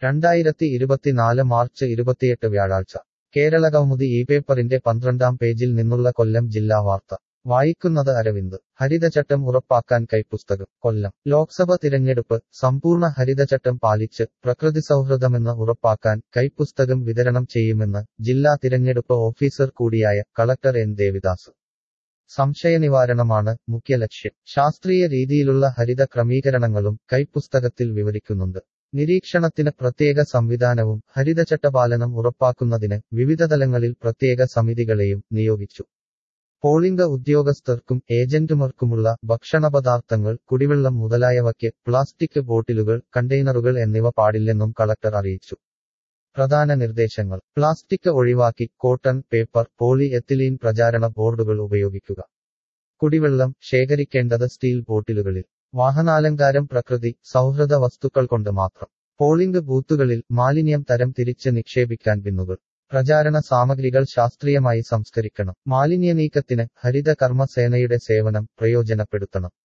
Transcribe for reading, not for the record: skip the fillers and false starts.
2024 March 28 വ്യാഴാഴ്ച കേരളകൗമുദി ഈ പേപ്പറിന്റെ 12-ാം പേജിൽ നിന്നുള്ള കൊല്ലം ജില്ലാ വാർത്ത വായിക്കുന്നത് അരവിന്ദ്. ഹരിതചട്ടം ഉറപ്പാക്കാൻ കൈപ്പുസ്തകം. കൊല്ലം ലോക്സഭ തിരഞ്ഞെടുപ്പ് സമ്പൂർണ്ണ ഹരിതചട്ടം പാലിച്ച് പ്രകൃതിസൗഹൃദമെന്ന് ഉറപ്പാക്കാൻ കൈപ്പുസ്തകം വിതരണം ചെയ്യുമെന്ന് ജില്ലാ തിരഞ്ഞെടുപ്പ് ഓഫീസർ കൂടിയായ കളക്ടർ എൻ ദേവിദാസ്. സംശയനിവാരണമാണ് മുഖ്യ ലക്ഷ്യം. ശാസ്ത്രീയ രീതിയിലുള്ള ഹരിത ക്രമീകരണങ്ങളും കൈപ്പുസ്തകത്തിൽ വിവരിക്കുന്നുണ്ട്. നിരീക്ഷണത്തിന് പ്രത്യേക സംവിധാനവും ഹരിതചട്ടപാലനം ഉറപ്പാക്കുന്നതിന് വിവിധ തലങ്ങളിൽ പ്രത്യേക സമിതികളെയും നിയോഗിച്ചു. പോളിംഗ് ഉദ്യോഗസ്ഥർക്കും ഏജന്റുമാർക്കുമുള്ള ഭക്ഷണപദാർത്ഥങ്ങൾ, കുടിവെള്ളം മുതലായവയ്ക്ക് പ്ലാസ്റ്റിക് ബോട്ടിലുകൾ, കണ്ടെയ്നറുകൾ എന്നിവ പാടില്ലെന്നും കളക്ടർ അറിയിച്ചു. പ്രധാന നിർദ്ദേശങ്ങൾ: പ്ലാസ്റ്റിക് ഒഴിവാക്കി കോട്ടൺ, പേപ്പർ, പോളി എത്തിലീൻ പ്രചാരണ ബോർഡുകൾ ഉപയോഗിക്കുക. കുടിവെള്ളം ശേഖരിക്കേണ്ടത് സ്റ്റീൽ ബോട്ടിലുകളിൽ. വാഹനാലങ്കാരം പ്രകൃതി സൗഹൃദ വസ്തുക്കൾ കൊണ്ട് മാത്രം. പോളിംഗ് ബൂത്തുകളിൽ മാലിന്യം തരം തിരിച്ച് നിക്ഷേപിക്കാൻ ബിന്നുകൾ. പ്രചാരണ സാമഗ്രികൾ ശാസ്ത്രീയമായി സംസ്കരിക്കണം. മാലിന്യനീക്കത്തിന് ഹരിത കർമ്മ സേനയുടെ സേവനം പ്രയോജനപ്പെടുത്തണം.